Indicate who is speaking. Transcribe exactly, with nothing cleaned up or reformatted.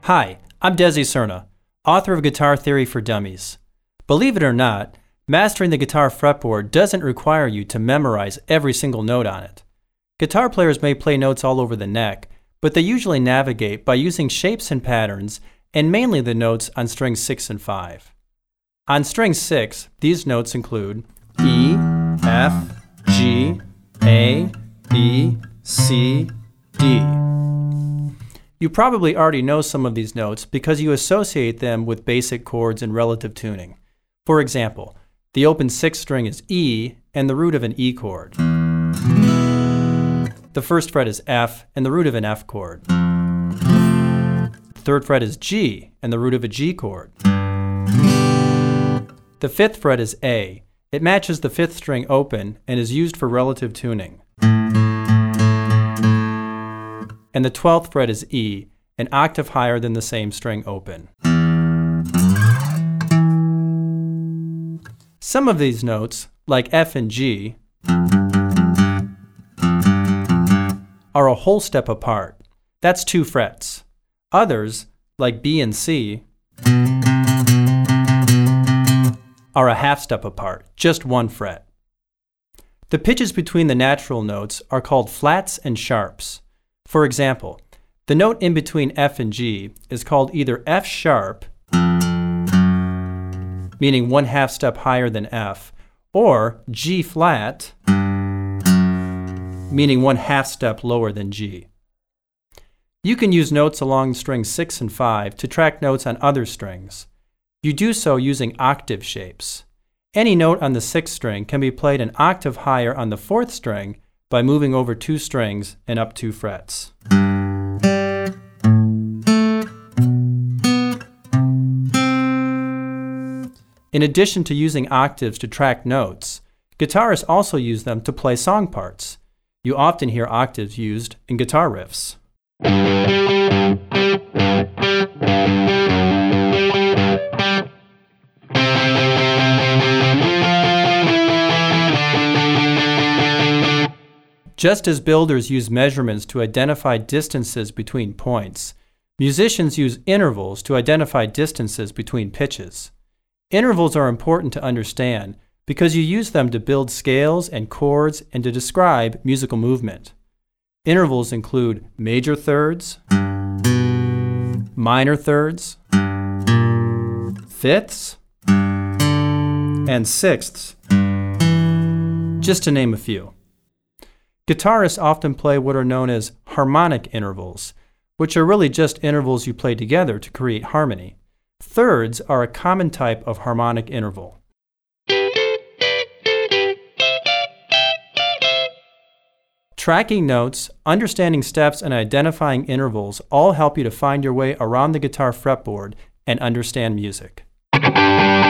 Speaker 1: Hi, I'm Desi Cerna, author of Guitar Theory for Dummies. Believe it or not, mastering the guitar fretboard doesn't require you to memorize every single note on it. Guitar players may play notes all over the neck, but they usually navigate by using shapes and patterns, and mainly the notes on strings six and five. On string six, these notes include E, F, G, A, B, C, D. You probably already know some of these notes because you associate them with basic chords and relative tuning. For example, the open sixth string is E and the root of an E chord. The first fret is F and the root of an F chord. The third fret is G and the root of a G chord. The fifth fret is A. It matches the fifth string open and is used for relative tuning. And the twelfth fret is E, an octave higher than the same string open. Some of these notes, like F and G, are a whole step apart. That's two frets. Others, like B and C, are a half step apart, just one fret. The pitches between the natural notes are called flats and sharps. For example, the note in between F and G is called either F sharp, meaning one half step higher than F, or G flat, meaning one half step lower than G. You can use notes along strings six and five to track notes on other strings. You do so using octave shapes. Any note on the sixth string can be played an octave higher on the fourth string by moving over two strings and up two frets. In addition to using octaves to track notes, guitarists also use them to play song parts. You often hear octaves used in guitar riffs. Just as builders use measurements to identify distances between points, musicians use intervals to identify distances between pitches. Intervals are important to understand because you use them to build scales and chords and to describe musical movement. Intervals include major thirds, minor thirds, fifths, and sixths, just to name a few. Guitarists often play what are known as harmonic intervals, which are really just intervals you play together to create harmony. Thirds are a common type of harmonic interval. Tracking notes, understanding steps, and identifying intervals all help you to find your way around the guitar fretboard and understand music.